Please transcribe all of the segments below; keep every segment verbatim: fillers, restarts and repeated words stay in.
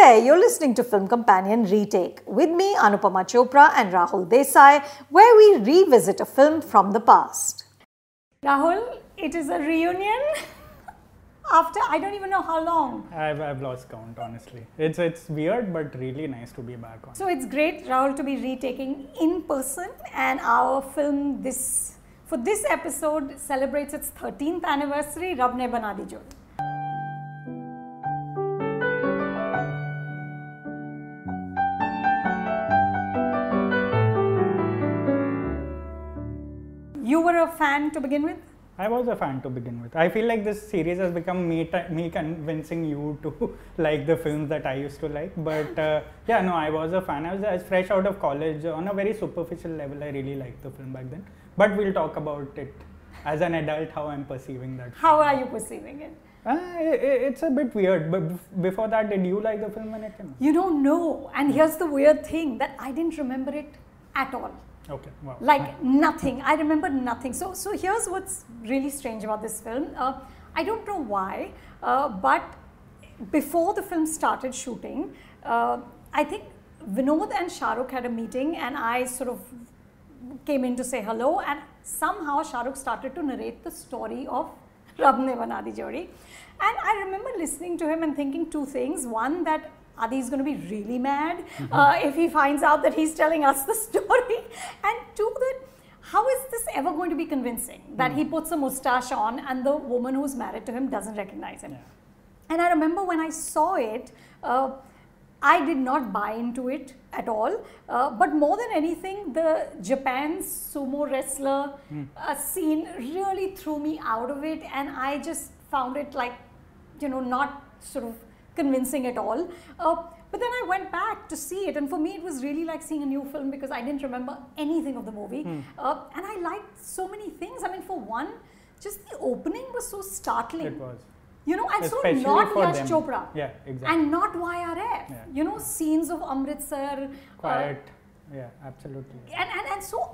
there, you're listening to Film Companion Retake with me, Anupama Chopra and Rahul Desai, where we revisit a film from the past. Rahul, it is a reunion after I don't even know how long. I've, I've lost count, honestly. It's it's weird, but really nice to be back on. So it's great, Rahul, to be retaking in person, and our film this for this episode celebrates its thirteenth anniversary, Rab Ne Bana Di Jodi. You were a fan to begin with? I was a fan to begin with. I feel like this series has become me, t- me convincing you to like the films that I used to like. But uh, yeah, no, I was a fan. I was, I was fresh out of college. On a very superficial level, I really liked the film back then. But we'll talk about it as an adult, how I'm perceiving that. How are you perceiving it? Uh, it it's a bit weird. But before that, did you like the film when it came out? You don't know. And here's the weird thing, that I didn't remember it at all. Okay, wow. Like nothing. I remember nothing. So, so here's what's really strange about this film. Uh, I don't know why, uh, but before the film started shooting, uh, I think Vinod and Shah Rukh had a meeting, and I sort of came in to say hello, and somehow Shah Rukh started to narrate the story of Rab Ne Bana Di Jodi. And I remember listening to him and thinking two things. One, that Adi is going to be really mad mm-hmm. uh, if he finds out that he's telling us the story. And two, that how is this ever going to be convincing? That mm. he puts a moustache on and the woman who's married to him doesn't recognize him. Yeah. And I remember when I saw it, uh, I did not buy into it at all. Uh, but more than anything, the Japan sumo wrestler mm. uh, scene really threw me out of it. And I just found it like, you know, not sort of convincing at all. Uh, but then I went back to see it, and for me it was really like seeing a new film because I didn't remember anything of the movie. Hmm. Uh, and I liked so many things. I mean, for one, just the opening was so startling. It was. You know, and especially so not for Yash them. Chopra. Yeah, exactly. And not Y R F. Yeah. You know, scenes of Amritsar. Quiet. Uh, yeah, absolutely. And, and, and so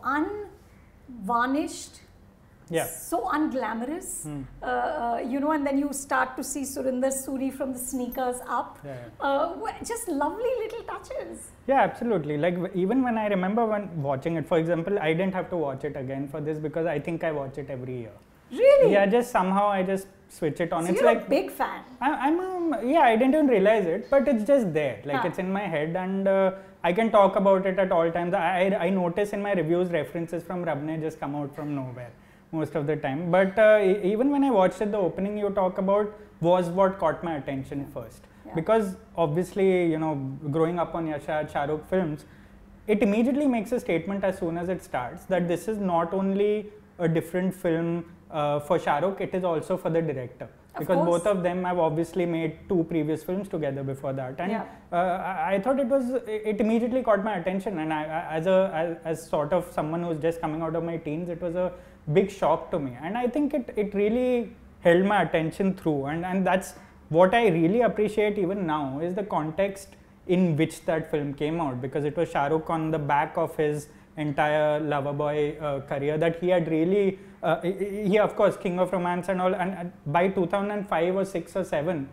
unvarnished. Yeah. So unglamorous, hmm. uh, uh, you know, and then you start to see Surinder Suri from the sneakers up. Yeah, yeah. Uh, just lovely little touches. Yeah, absolutely. Like even when I remember when watching it, for example, I didn't have to watch it again for this because I think I watch it every year. Really? Yeah, just somehow I just switch it on. So it's you're like a big fan. I, I'm, um, yeah, I didn't even realize it, but it's just there. Like huh. it's in my head, and uh, I can talk about it at all times. I, I, I notice in my reviews references from Rab Ne just come out from nowhere most of the time. But uh, even when I watched it, the opening you talk about was what caught my attention first. Yeah. Because obviously, you know, growing up on Yasha Shah Rukh films, it immediately makes a statement as soon as it starts that this is not only a different film uh, for Shah Rukh, it is also for the director. Of because course. both of them have obviously made two previous films together before that, and yeah. uh, I, I thought it was it immediately caught my attention. And I, I as a as, as sort of someone who's just coming out of my teens, it was a big shock to me, and I think it it really held my attention through, and and that's what I really appreciate even now is the context in which that film came out, because it was Shah Rukh on the back of his entire Loverboy uh, career that he had really uh, he, he of course King of Romance and all, and, and by two thousand five or six or seven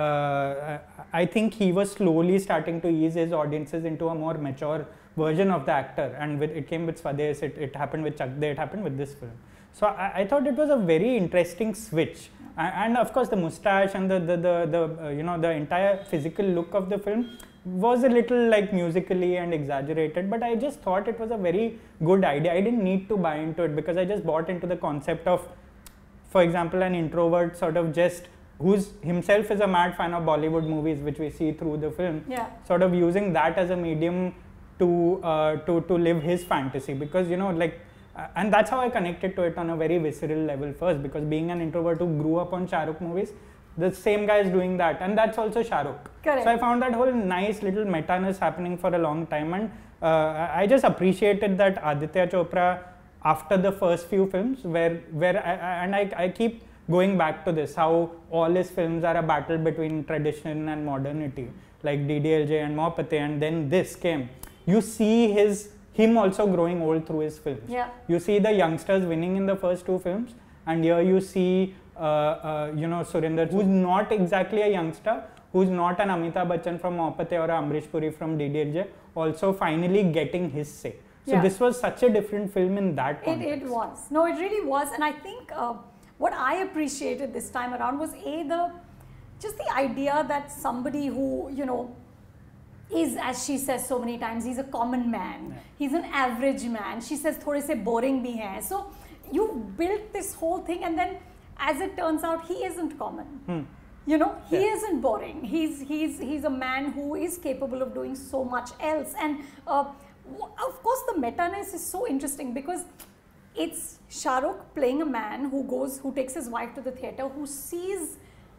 uh, I think he was slowly starting to ease his audiences into a more mature version of the actor, and with, it came with Swades, it, it happened with Chak De, it happened with this film. So I, I thought it was a very interesting switch, and, and of course the moustache and the the the, the uh, you know the entire physical look of the film was a little like musically and exaggerated, but I just thought it was a very good idea. I didn't need to buy into it because I just bought into the concept of, for example, an introvert sort of just who's himself is a mad fan of Bollywood movies, which we see through the film, yeah. sort of using that as a medium to uh, to to live his fantasy, because you know like uh, and that's how I connected to it on a very visceral level first, because being an introvert who grew up on Shah Rukh movies, the same guy is doing that, and that's also Shah Rukh. Correct. So I found that whole nice little meta-ness happening for a long time, and uh, I just appreciated that Aditya Chopra, after the first few films, where where I, I, and I, I keep going back to this, how all his films are a battle between tradition and modernity, like D D L J and Mohabbatein, and then this came. You see his him also growing old through his films. Yeah. You see the youngsters winning in the first two films, and here you see uh, uh, you know Surinder, who's not exactly a youngster, who's not an Amitabh Bachchan from Mohabbatein or Amrish Puri from D D L J, also finally getting his say. So yeah. this was such a different film in that context. It, it was. No, it really was. And I think uh, what I appreciated this time around was A, the just the idea that somebody who, you know, is, as she says so many times, he's a common man. Yeah. He's an average man. She says, thode se boring bhi hai. So you built this whole thing, and then as it turns out, he isn't common. Hmm. You know, he yeah. isn't boring. He's, he's, he's a man who is capable of doing so much else. And uh, of course, the meta-ness is so interesting because it's Shah Rukh playing a man who goes, who takes his wife to the theatre, who sees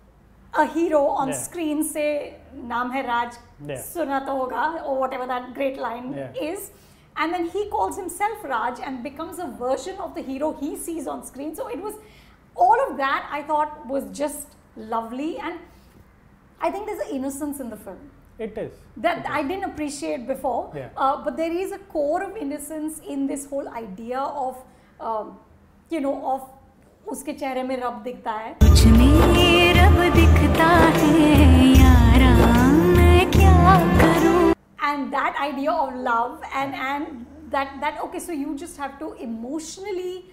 a hero on yeah. screen say, "Naam hai Raj, yeah. suna to hoga," or whatever that great line yeah. is. And then he calls himself Raj and becomes a version of the hero he sees on screen. So it was, all of that I thought was just lovely. And I think there's an innocence in the film. It is. That it I is. didn't appreciate before. Yeah. Uh, but there is a core of innocence in this whole idea of, um, you know, of उसके चेहरे में रब दिखता है. कुछ में रब दिखता है यारा मैं क्या करूं. And that idea of love and and that that okay, so you just have to emotionally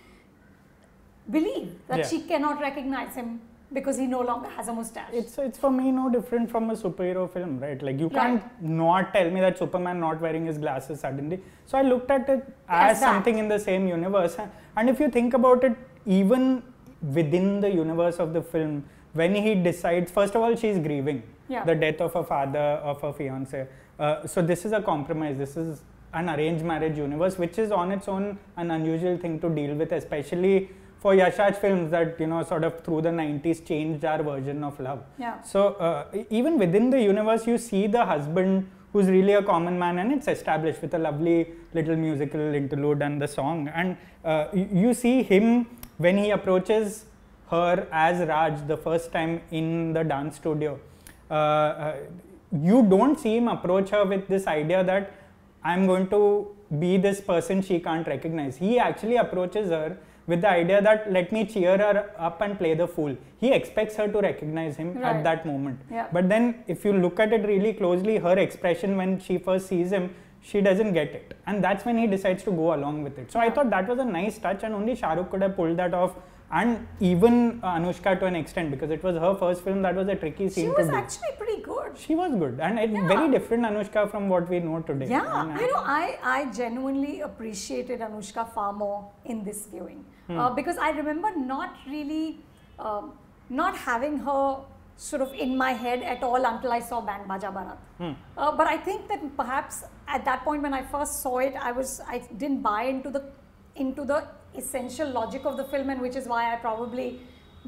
believe that yeah. she cannot recognize him because he no longer has a mustache. It's it's for me no different from a superhero film, right? Like you can't right. not tell me that Superman not wearing his glasses suddenly. So I looked at it as, as something in the same universe. And if you think about it, even within the universe of the film, when he decides, first of all, she's grieving yeah. the death of her father, of her fiance. Uh, so this is a compromise. This is an arranged marriage universe, which is on its own an unusual thing to deal with, especially for Yash Raj films that, you know, sort of through the nineties changed our version of love. Yeah. So uh, even within the universe, you see the husband who's really a common man, and it's established with a lovely little musical interlude and the song. And uh, you see him when he approaches her as Raj the first time in the dance studio. Uh, uh, you don't see him approach her with this idea that I'm going to be this person she can't recognize. He actually approaches her with the idea that let me cheer her up and play the fool. He expects her to recognize him right. at that moment. Yeah. But then if you look at it really closely, her expression when she first sees him, she doesn't get it. And that's when he decides to go along with it. So yeah. I thought that was a nice touch, and only Shah Rukh could have pulled that off. And even uh, Anushka to an extent, because it was her first film, that was a tricky scene to do. She was actually pretty good. She was good, and it's yeah. very different Anushka from what we know today. Yeah, and I know. I, I genuinely appreciated Anushka far more in this viewing. Hmm. Uh, because I remember not really, um, not having her sort of in my head at all until I saw Band Baja Barat. Hmm. Uh, but I think that perhaps at that point when I first saw it, I was I didn't buy into the into the essential logic of the film, and which is why I probably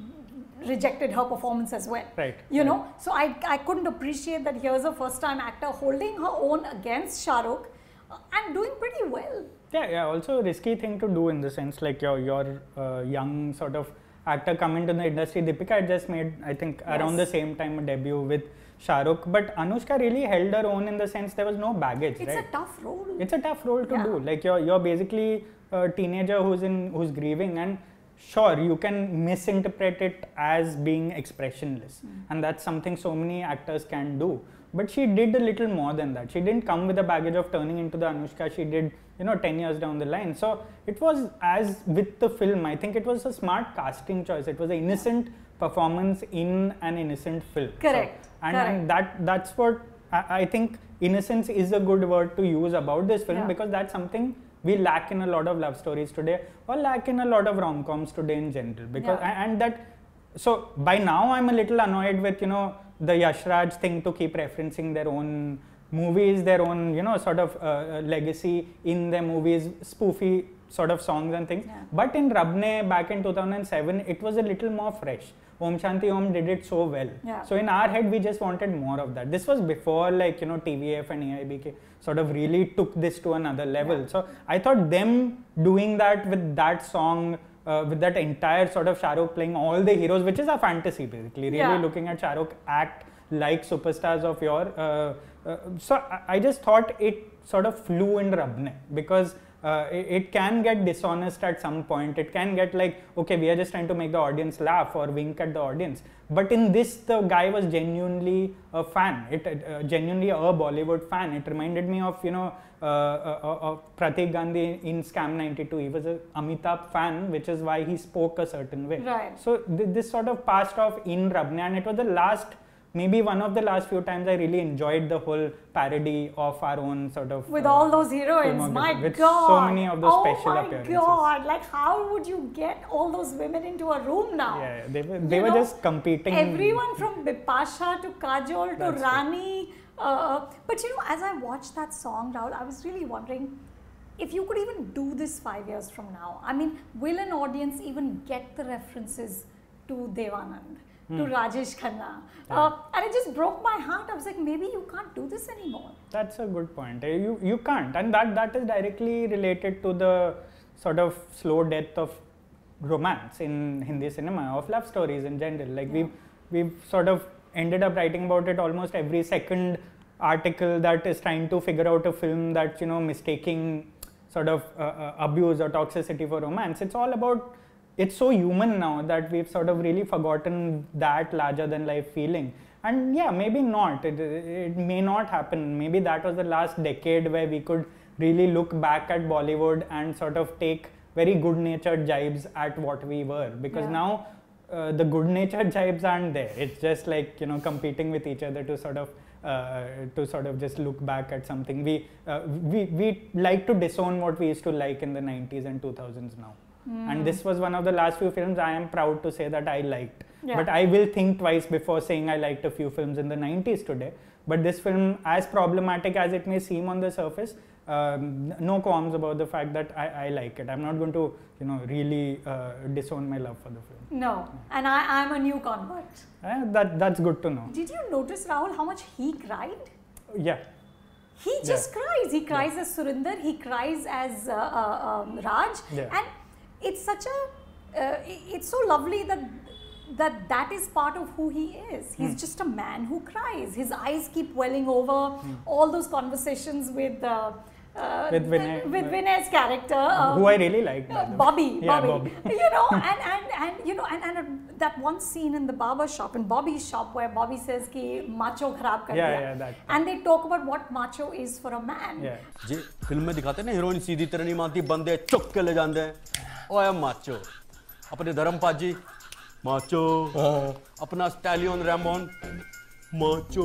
rejected her performance as well. Right. You right. know, so I I couldn't appreciate that here's a first time actor holding her own against Shah Rukh uh, and doing pretty well. Yeah, yeah. Also a risky thing to do in the sense like your your uh, young sort of actor come into the industry. Deepika had just made, I think, yes. around the same time a debut with Shah Rukh, but Anushka really held her own in the sense there was no baggage. It's right? a tough role. It's a tough role to yeah. do. Like you're you're basically a teenager who's in who's grieving, and sure you can misinterpret it as being expressionless, mm. and that's something so many actors can do. But she did a little more than that. She didn't come with the baggage of turning into the Anushka she did, you know, ten years down the line. So it was, as with the film, I think it was a smart casting choice. It was an innocent performance in an innocent film. Correct. So, and, Correct. and that that's what I, I think innocence is a good word to use about this film, yeah. because that's something we lack in a lot of love stories today, or lack in a lot of rom-coms today in general. Because yeah. and, and that, so by now I'm a little annoyed with, you know, the Yash Raj thing to keep referencing their own movies, their own, you know, sort of uh, legacy in their movies, spoofy sort of songs and things. Yeah. But in Rab Ne back in two thousand seven, it was a little more fresh. Om Shanti Om did it so well. Yeah. So in our head, we just wanted more of that. This was before, like, you know, T V F and A I B K sort of really took this to another level. Yeah. So I thought them doing that with that song, uh, with that entire sort of Shah Rukh playing all the heroes, which is a fantasy basically, really yeah. looking at Shah Rukh act like superstars of your, uh, uh, so I, I just thought it sort of flew in Rab Ne, because uh, it, it can get dishonest at some point. It can get like, okay, we are just trying to make the audience laugh or wink at the audience. But in this, the guy was genuinely a fan. It uh, genuinely a Bollywood fan. It reminded me of, you know, uh, uh, uh, Pratik Gandhi in Scam ninety-two. He was a Amitabh fan, which is why he spoke a certain way. Right. So th- this sort of passed off in Rabne, and it was the last, maybe one of the last few times I really enjoyed the whole parody of our own sort of... With uh, all those heroines, my with God. so many of those oh special my appearances. God, like how would you get all those women into a room now? Yeah, yeah. they were, they You were know, just competing. Everyone from Bipasha to Kajol to That's Rani. Uh, but you know, as I watched that song, Rahul, I was really wondering if you could even do this five years from now. I mean, will an audience even get the references to Devanand, hmm. to Rajesh Khanna? Yeah. Uh, and it just broke my heart. I was like, maybe you can't do this anymore. That's a good point. You you can't, and that that is directly related to the sort of slow death of romance in Hindi cinema, of love stories in general. Like yeah. we've we've sort of ended up writing about it almost every second article that is trying to figure out a film that, you know, mistaking sort of uh, uh, abuse or toxicity for romance. It's all about, it's so human now that we've sort of really forgotten that larger than life feeling. And yeah, maybe not, it, it may not happen. Maybe that was the last decade where we could really look back at Bollywood and sort of take very good natured jibes at what we were, because yeah. now uh, the good natured jibes aren't there. It's just like, you know, competing with each other to sort of Uh, to sort of just look back at something. We, uh, we we like to disown what we used to like in the nineties and two thousands now. Mm. And this was one of the last few films I am proud to say that I liked. Yeah. But I will think twice before saying I liked a few films in the nineties today. But this film, as problematic as it may seem on the surface, um, no qualms about the fact that I, I like it. I'm not going to, you know, really uh, disown my love for the film. No, and I, I'm a new convert. Uh, that that's good to know. Did you notice, Rahul, how much he cried? Yeah. He just yeah. cries. He cries yeah. as Surinder. He cries as uh, uh, um, Raj. Yeah. And it's such a, uh, it's so lovely that that that is part of who he is. He's hmm. just a man who cries. His eyes keep welling over. Hmm. All those conversations with uh, uh, with Vinay, with Vinay's character, um, who I really liked, uh, Bobby, yeah, Bobby, Bobby. you know, and, and and you know, and and uh, that one scene in the barber shop, in Bobby's shop, where Bobby says कि macho खराब कर yeah, दिया, yeah, that, and they talk about what macho is for a man. Yeah. जी film में दिखाते हैं ना, heroine सीधी तरह नहीं मानती, बंदे चुक के ले जाते हैं, ओए माचो, अपने धर्मपाल जी माचो, अपना stallion Ramon macho,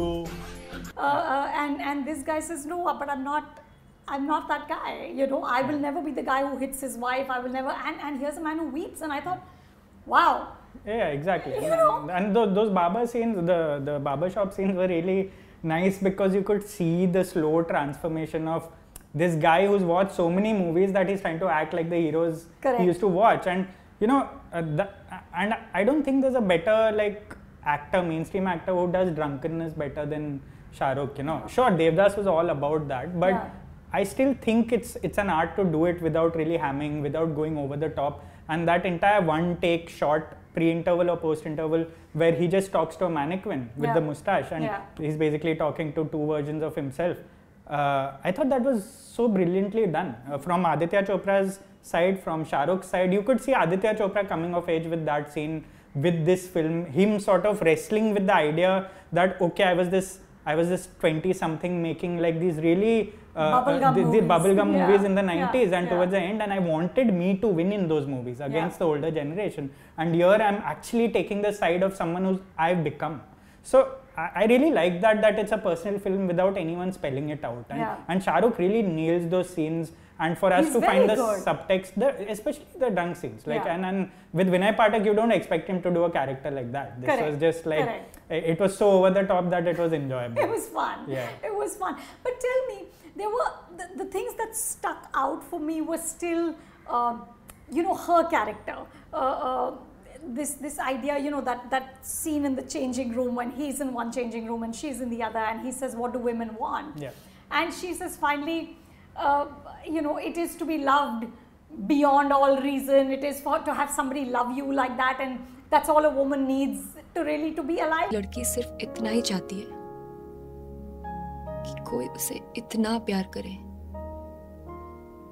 and and this guy says no, but I'm not. I'm not that guy, you know, I will never be the guy who hits his wife, I will never, and, and here's a man who weeps, and I thought, wow. Yeah, exactly. You know? And those, those barber scenes, the, the barber shop scenes were really nice because you could see the slow transformation of this guy who's watched so many movies that he's trying to act like the heroes Correct. he used to watch. And, you know, uh, the, and I don't think there's a better, like, actor, mainstream actor who does drunkenness better than Shah Rukh, you know. Sure, Devdas was all about that, but yeah. I still think it's it's an art to do it without really hamming, without going over the top. And that entire one take shot, pre-interval or post-interval, where he just talks to a mannequin with yeah. the moustache, and yeah. he's basically talking to two versions of himself. Uh, I thought that was so brilliantly done. Uh, from Aditya Chopra's side, from Shah Rukh's side, you could see Aditya Chopra coming of age with that scene, with this film, him sort of wrestling with the idea that, okay, I was this I was this twenty-something making like these really uh, bubblegum uh, the, the movies, bubblegum yeah. movies in the nineties, yeah. and yeah. towards the end, and I wanted me to win in those movies against yeah. the older generation. And here I'm actually taking the side of someone who I've become. So I, I really like that, that it's a personal film without anyone spelling it out. And, yeah. and Shah Rukh really nails those scenes. And for us He's to find the good. subtext, the, especially the drunk scenes, like yeah. and, and with Vinay Pathak, you don't expect him to do a character like that. This Correct. was just like Correct. it was so over the top that it was enjoyable. It was fun. Yeah. It was fun. But tell me, there were the, the things that stuck out for me were still, uh, you know, her character. Uh, uh, this this idea, you know, that that scene in the changing room when he's in one changing room and she's in the other, and he says, "What do women want?" Yeah. And she says, finally. Uh, you know, it is to be loved beyond all reason. It is for to have somebody love you like that, and that's all a woman needs to really to be alive. लड़की सिर्फ इतना ही चाहती है कि कोई उसे इतना प्यार करे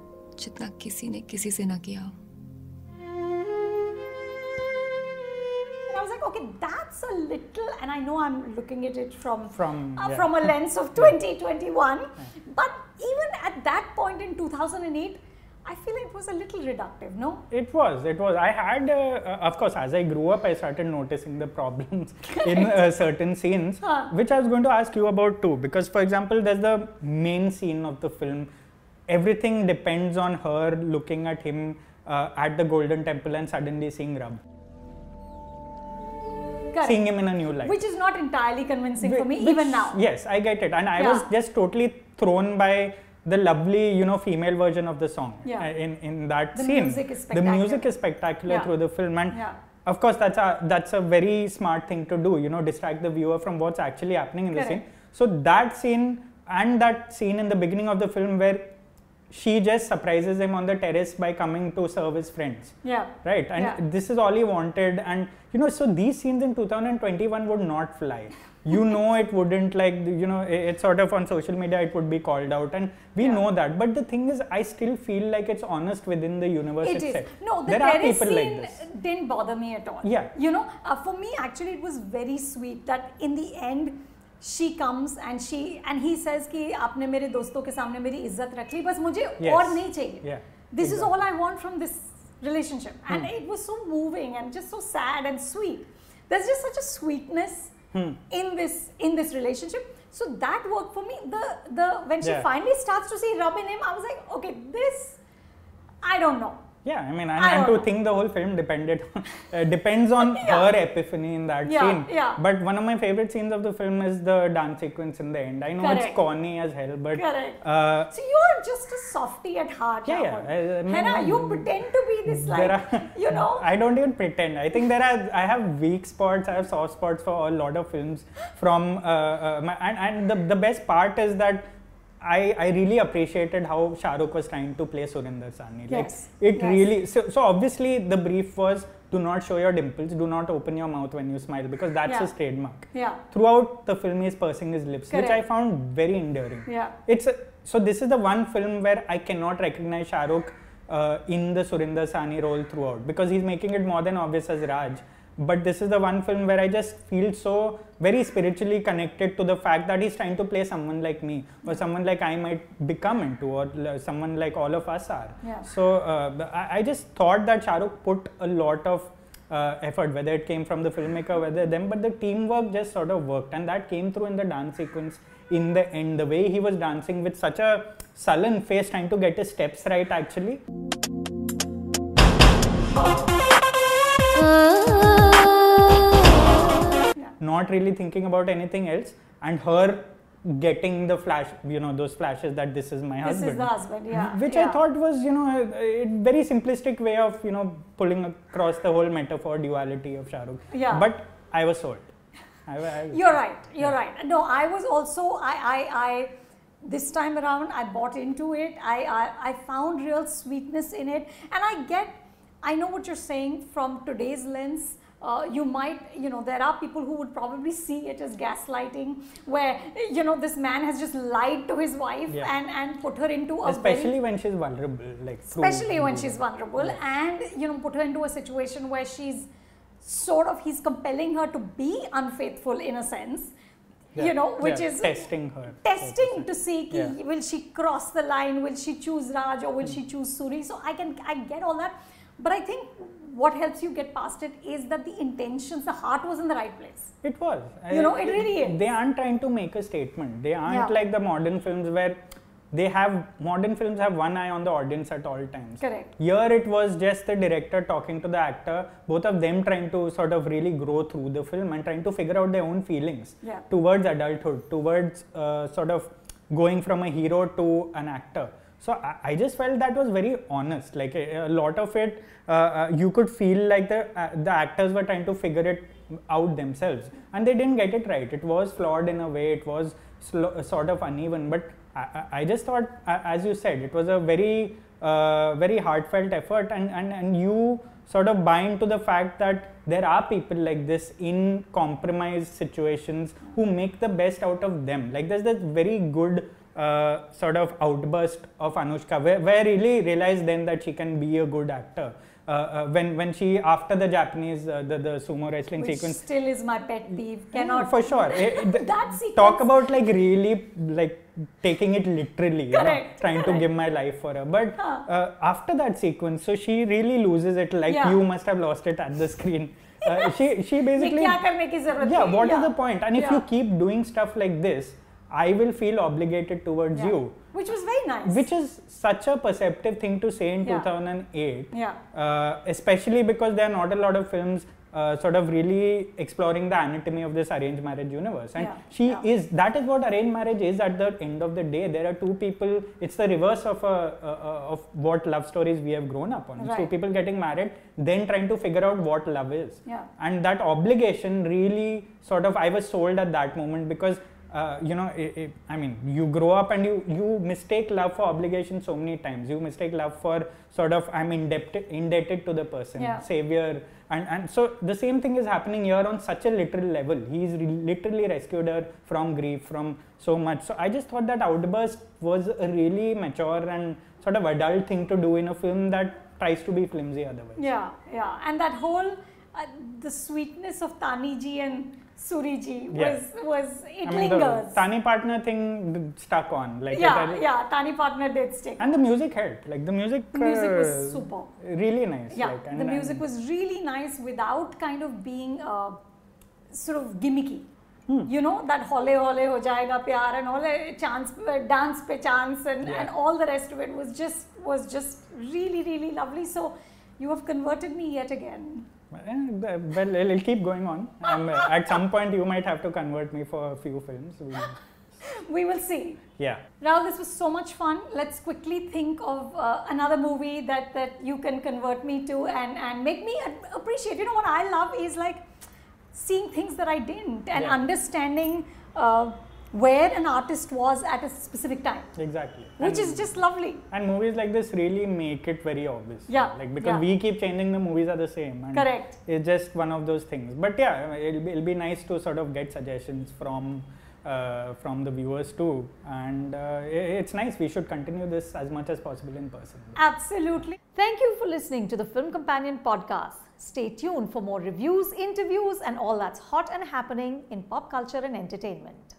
जितना किसी ने किसी से ना किया. I was like, okay, that's a little, and I know I'm looking at it from From, uh, yeah. from a lens of twenty twenty-one, but even at that point in two thousand eight, I feel it was a little reductive, no? It was, it was. I had, uh, uh, of course, as I grew up, I started noticing the problems in uh, certain scenes, Huh. which I was going to ask you about too. Because, for example, there's the main scene of the film. Everything depends on her looking at him uh, at the Golden Temple and suddenly seeing Rab. Correct. Seeing him in a new light. Which is not entirely convincing for me, Which- even now. Yes, I get it. And I Yeah. was just totally thrown by the lovely, you know, female version of the song Yeah. uh, in, in that The scene. music is The spectacular. music is spectacular Yeah. through the film. And Yeah. of course, that's a, that's a very smart thing to do, you know, distract the viewer from what's actually happening in the scene. Correct. So that scene and that scene in the beginning of the film where she just surprises him on the terrace by coming to serve his friends. Yeah. Right, and Yeah. this is all he wanted, and you know, so these scenes in two thousand twenty-one would not fly. You know, it wouldn't, like, you know, it- it's sort of on social media, it would be called out, and we Yeah. know that. But the thing is, I still feel like it's honest within the universe It is. itself. No, the there are terrace people scene like this. didn't bother me at all. Yeah. You know, uh, for me, actually, it was very sweet that in the end, she comes and she and he says कि आपने मेरे दोस्तों के सामने मेरी इज्जत रख ली, बस मुझे Yes. और नहीं चाहिए. Yeah. This is Exactly. all I want from this relationship, and Hmm. it was so moving and just so sad and sweet. There's just such a sweetness Hmm. in this in this relationship. So that worked for me. The the when she Yeah. finally starts to see Rub in him, I was like, okay, this, I don't know. Yeah, I mean, and, I and don't to know. think the whole film depended on, uh, depends on Yeah. her epiphany in that Yeah, scene. yeah. But one of my favorite scenes of the film is the dance sequence in the end. I know Correct. it's corny as hell, but Correct. uh, So you're just a softie at heart. Yeah, yeah. Rahul. I- I mean, Henna, you pretend to be this like, there are, you know. I don't even pretend. I think there are, I have weak spots, I have soft spots for a lot of films from, uh, uh, my, and, and the, the best part is that I, I really appreciated how Shah Rukh was trying to play Surinder Sahni. Like, Yes, it yes. really, so, so obviously the brief was, do not show your dimples, do not open your mouth when you smile, because that's Yeah. his trademark. Yeah. Throughout the film, he's pursing his lips, which I Correct. found very endearing. Yeah. It's a, so this is the one film where I cannot recognize Shah Rukh uh, in the Surinder Sahni role throughout, because he's making it more than obvious as Raj. But this is the one film where I just feel so very spiritually connected to the fact that he's trying to play someone like me, or someone like I might become into, or l- someone like all of us are. Yeah. So uh, I, I just thought that Shah Rukh put a lot of uh, effort, whether it came from the filmmaker, whether them, but the teamwork just sort of worked, and that came through in the dance sequence in the end. The way he was dancing with such a sullen face, trying to get his steps right, actually. Not really thinking about anything else, and her getting the flash, you know, those flashes that this is my This husband. is the husband, yeah. Which yeah. I thought was, you know, a, a very simplistic way of, you know, pulling across the whole metaphor duality of Shah Rukh. Yeah. But I was sold. I, I, You're right. You're right. No, I was also, I, I, I, this time around, I bought into it. I, I, I found real sweetness in it. And I get, I know what you're saying from today's lens. Uh, you might, you know, there are people who would probably see it as gaslighting, where, you know, this man has just lied to his wife Yeah. and, and put her into a especially very, when she's vulnerable, like especially when true- she's vulnerable, and, you know, put her into a situation where she's sort of, he's compelling her to be unfaithful in a sense, Yeah, you know, which yeah, is testing her. testing to see ki, Yeah. will she cross the line, will she choose Raj or will she choose Suri. So I can, I get all that, but I think what helps you get past it is that the intentions, the heart was in the right place. It was. You know, it really is. They aren't trying to make a statement. They aren't Yeah. like the modern films where they have, modern films have one eye on the audience at all times. Correct. Here it was just the director talking to the actor, both of them trying to sort of really grow through the film and trying to figure out their own feelings Yeah. towards adulthood, towards uh, sort of going from a hero to an actor. So I, I just felt that was very honest. Like a, a lot of it, uh, uh, you could feel like the uh, the actors were trying to figure it out themselves, and they didn't get it right. It was flawed in a way. It was sl- sort of uneven. But I, I I just thought, uh, as you said, it was a very uh, very heartfelt effort, and and and you sort of buy into the fact that there are people like this in compromised situations who make the best out of them. Like there's this very good uh, sort of outburst of Anushka where, where I really realized then that she can be a good actor. Uh, uh, when when she after the Japanese uh, the, the sumo wrestling Which sequence still is my pet peeve. yeah, Cannot for sure. It- it- that sequence. talk about like really like taking it literally, you know, Correct, trying correct. to give my life for her. But Huh. uh, after that sequence, so she really loses it. Like Yeah. you must have lost it at the screen. Uh, she she basically क्या करने की जरूरत yeah. थी? What is Yeah. the point? And if Yeah. you keep doing stuff like this, I will feel obligated towards Yeah. you. Which was very nice. Which is such a perceptive thing to say in Yeah. two thousand eight, Yeah. uh, especially because there are not a lot of films uh, sort of really exploring the anatomy of this arranged marriage universe. And Yeah. she Yeah. is, that is what arranged marriage is at the end of the day. There are two people, it's the reverse of, a, uh, of what love stories we have grown up on. It's two Right. people getting married, then trying to figure out what love is. Yeah. And that obligation really sort of, I was sold at that moment because Uh, you know, it, it, I mean, you grow up and you, you mistake love for obligation so many times. You mistake love for sort of, I'm indebted, indebted to the person, Yeah. savior. And, and so the same thing is happening here on such a literal level. He's re- literally rescued her from grief, from so much. So I just thought that outburst was a really mature and sort of adult thing to do in a film that tries to be flimsy otherwise. Yeah, yeah. And that whole, uh, the sweetness of Taniji and Suriji was, Yeah. was it I mean, the lingers. Tani partner thing stuck on. Like yeah, it, yeah. Tani partner did stick. And the music helped. Like the music, The music was uh, super. really nice. Yeah, like, and, the music and was really nice without kind of being uh, sort of gimmicky. Hmm. You know, that hole hole ho jayega pyar and all chance, dance pe chance and, Yeah. and all the rest of it was just was just really really lovely. So you have converted me yet again. Eh, well, it'll keep going on. Um, at some point, you might have to convert me for a few films. We, We will see. yeah. Rahul, this was so much fun. Let's quickly think of uh, another movie that, that you can convert me to and, and make me appreciate. You know what I love is like seeing things that I didn't and Yeah. understanding uh, where an artist was at a specific time, Exactly. which and, is just lovely. and movies like this really make it very obvious. Yeah, Like because yeah. we keep changing, the movies are the same. And Correct. It's just one of those things. But yeah, it'll be, it'll be nice to sort of get suggestions from uh, from the viewers too. And uh, it, it's nice. We should continue this as much as possible in person. Absolutely. Thank you for listening to the Film Companion podcast. Stay tuned for more reviews, interviews, and all that's hot and happening in pop culture and entertainment.